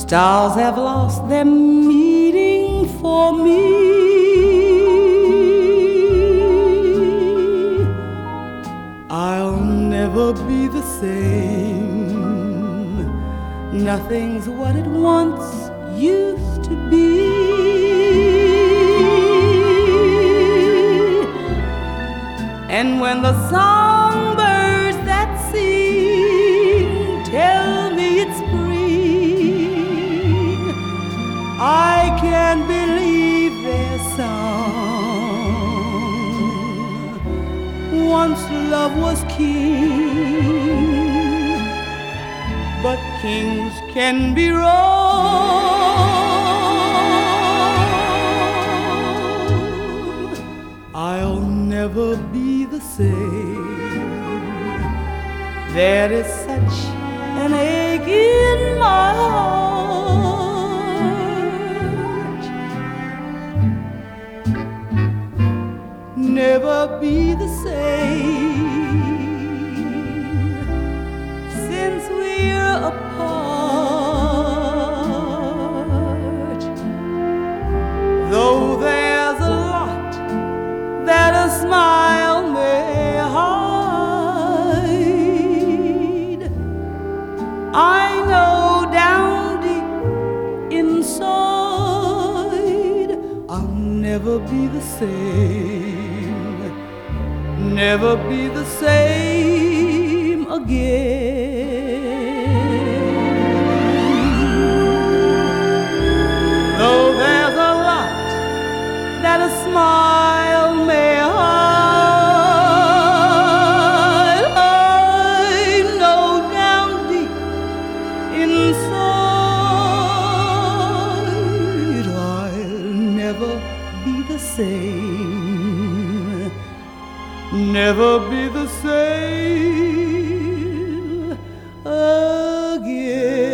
Stars have lost their meaning for me. I'll never be the same. Nothing's what it once used to be. And when the songbirds that sing tell me it's spring, I can't believe their song. Once love was king, but kings can be wrong. I'll never be the same. There is such an ache in my heart. Never be the same since we're apart. Though there's a lot that a smile may hide, I know down deep inside I'll never be the same, never be the same again. Though there's a lot that a smile may hide, I know down deep inside I'll never be the same, never be the same again.